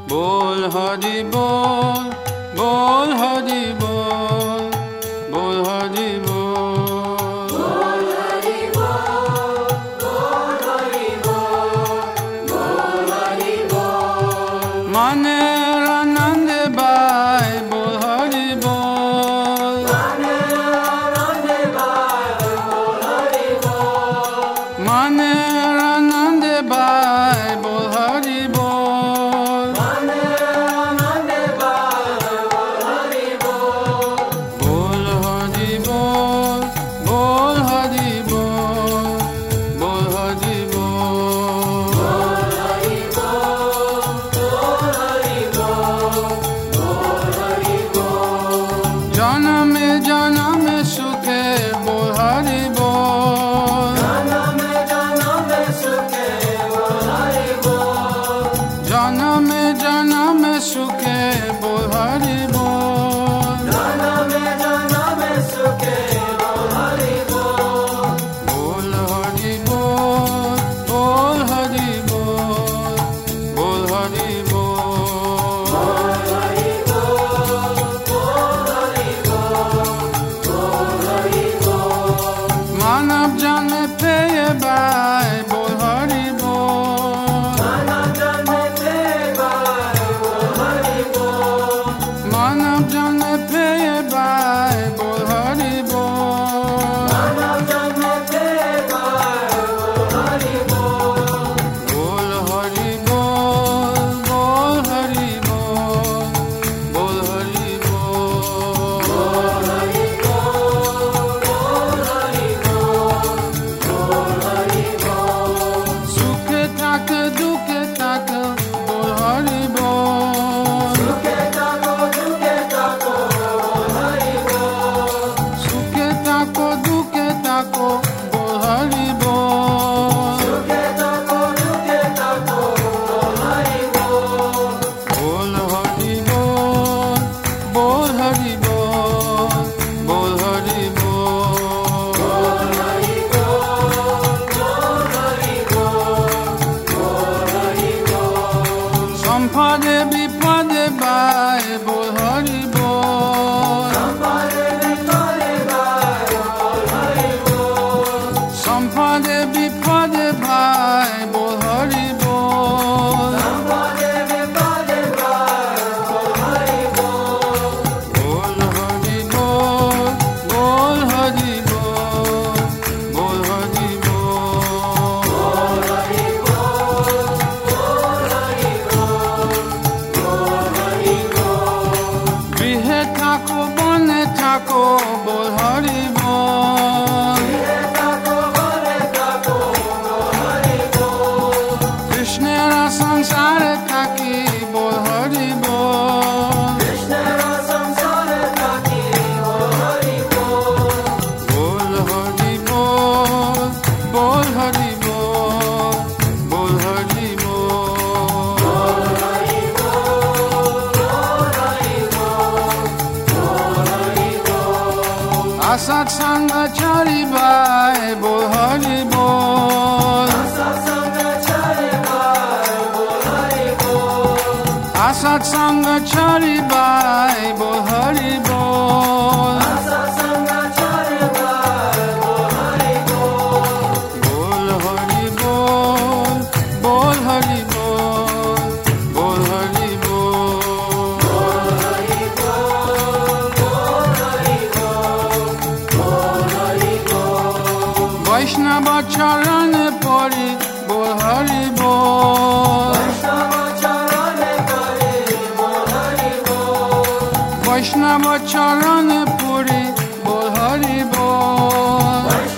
बोल हरि बोल, बोल हरि बोल, बोल हरि बोल, बोल हरि बोल, बोल हरि बोल, बोल हरि बोल। माने आनंद बाय बोल हरि बोल, माने आनंद बाय बोल हरि बोल, माने आनंद बाय बोल हरि बोल, माने आनंद बाय बोल हरि बोल। बोल हरि बोल, बोल हरि बोल, बोल हरि बोल, बोल हरि बोल, बोल हरि बोल, बोल हरि बोल। जन्म जन्म सुखे बोल हरि बोल, जन्म जन्म सुखे बोल हरि बोल, जन्म जन्म सुखे बोल हरि बोल, जन्म जन्म सुखे बोल हरि बोल। बोल हरि बोल, बोल हरि बोल, बोल हरि बोल, बोल हरि बोल, बोल हरि बोल, बोल हरि बोल। मानव जन प्रिय बाय बोल हरि बोल, मानव जन्म ते बाय बोल हरि बोल, मानव जन प्रिय बाय बोल हरि बोल, मानव जन्म ते बाय बोल हरि बोल। बोल हरि बोल, बोल हरि बोल, बोल हरि बोल, बोल हरि बोल, बोल हरि बोल, बोल हरि बोल। सुख तक दुख तक बोल हरि बोल, सुखे ताको दुखे ताको बोल हरि बोल, सुख तक दुख तक बोल हरि बोल, सुखे ताको दुखे ताको बोल हरि बोल। बोल हरि बोल, बोल हरि बोल, बोल हरि बोल, बोल हरि बोल, बोल हरि बोल, बोल हरि बोल। संपद विपद बाय बोल हरि बोल, संपद विपद बाय बोल हरि बोल, संपद विपद बाय बोल हरि बोल, संपद विपद बाय बोल हरि बोल। बोल हरि बोल, बोल हरि बोल, बोल हरि बोल, बोल हरि बोल, बोल हरि बोल, बोल हरि बोल। गृह ठाको वन ठाको बोल हरि बोल, हे ताको बोले ताको बोल हरि बोल, कृष्णेर संसार थाकी बोल हरि बोल, कृष्णेर संसार ताकी बोल हरि बोल। बोल हरि बोल, बोल हरि बोल, बोल हरि बोल, बोल हरि बोल, बोल हरि बोल, बोल हरि बोल। असत संग चरी बाय बोल हरि बोल, सत्संग चले बाय बोल हरि बोल, असत संग चरी बाय बोल हरि बोल, सत्संग चले बाय बोल हरि बोल। बोल हरि बोल, बोल हरि बोल, बोल हरि बोल, बोल हरि बोल, बोल हरि बोल, बोल हरि बोल। वैष्णव चरण परि बोल हरि बोल, वैष्णव चरण करे बोल हरि बोल, वैष्णव चरण पुरी बोल हरि बोल, वैष्णव